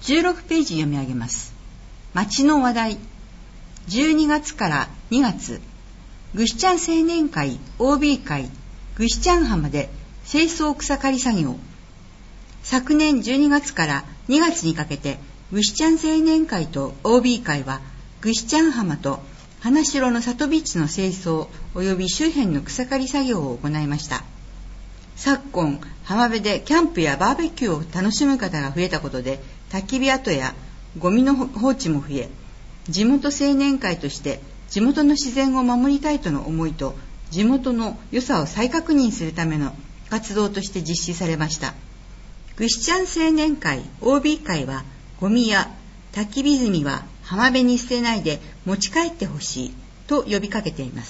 16ページ読み上げます。町の話題。12月から2月、ぐしちゃん青年会 OB 会ぐしちゃん浜で清掃草刈り作業。昨年12月から2月にかけて、ぐしちゃん青年会と OB 会はぐしちゃん浜と花城の里ビーチの清掃及び周辺の草刈り作業を行いました。昨今、浜辺でキャンプやバーベキューを楽しむ方が増えたことで、焚き火跡やゴミの放置も増え、地元青年会として地元の自然を守りたいとの思いと、地元の良さを再確認するための活動として実施されました。ぐしちゃん青年会 OB 会は、ゴミや焚き火炭は浜辺に捨てないで持ち帰ってほしいと呼びかけています。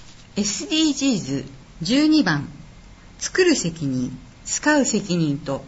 SDGs12 番、作る責任、使う責任と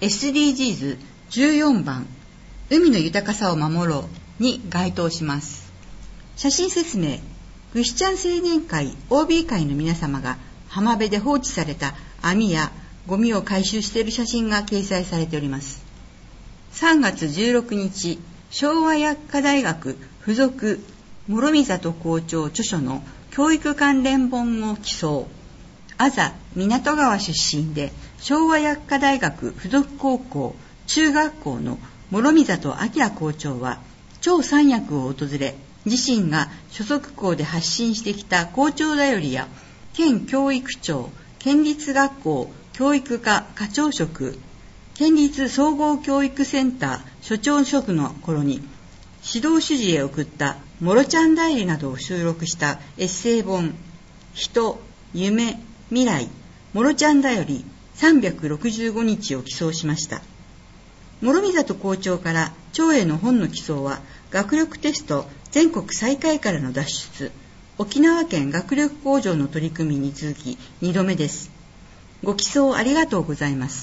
SDGs14 番、海の豊かさを守ろうに該当します。写真説明。ぐしちゃん青年会 OB 会の皆様が浜辺で放置された網やゴミを回収している写真が掲載されております。3月16日、昭和薬科大学附属諸見里校長著書の教育関連本を寄贈。あざ港川出身で昭和薬科大学附属高校中学校の諸見里明校長は、超三役を訪れ、自身が所属校で発信してきた校長だよりや、県教育長、県立学校教育課課長職、県立総合教育センター所長職の頃に、指導主事へ送ったもろちゃん代理などを収録したエッセイ本、人、夢、未来、もろちゃんだより365日を寄贈しました。諸見里校長から長への本の寄贈は、学力テスト全国最下位からの脱出、沖縄県学力向上の取り組みに続き2度目です。ご寄贈ありがとうございます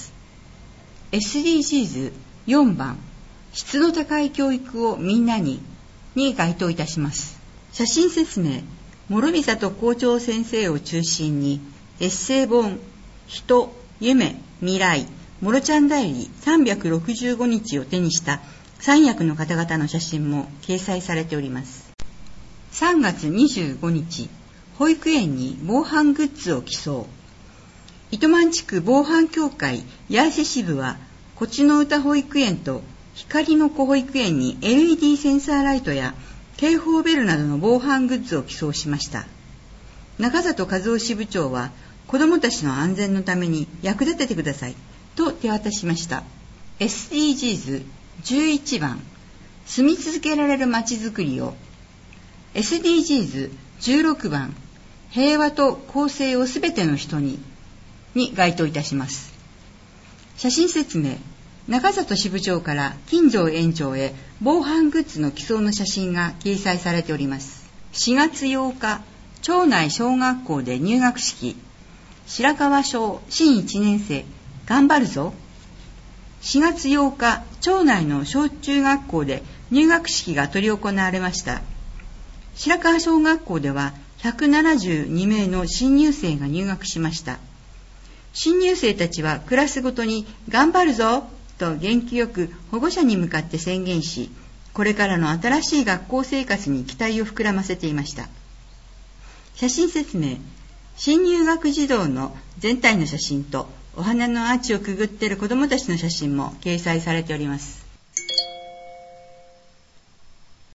。SDGs4 番、質の高い教育をみんなに該当いたします。写真説明。諸見里校長先生を中心に、エッセイ本、人、夢、未来、もろちゃん代理365日を手にした三役の方々の写真も掲載されております。3月25日、保育園に防犯グッズを寄贈。糸満地区防犯協会八重瀬支部は、こちの歌保育園と光の子保育園に LED センサーライトや警報ベルなどの防犯グッズを寄贈しました。中里和夫支部長は、子どもたちの安全のために役立ててくださいと手渡しました。 SDGs11 番、住み続けられるまちづくりを。 SDGs16 番、平和と公正をすべての人に該当いたします。写真説明。中里支部長から金城園長へ防犯グッズの寄贈の写真が掲載されております。4月8日、町内小学校で入学式。白川小新1年生、頑張るぞ。4月8日、町内の小中学校で入学式が執り行われました。白川小学校では172名の新入生が入学しました。新入生たちはクラスごとに頑張るぞと元気よく保護者に向かって宣言し、これからの新しい学校生活に期待を膨らませていました。写真説明。新入学児童の全体の写真とお花のアーチをくぐっている子どもたちの写真も掲載されております。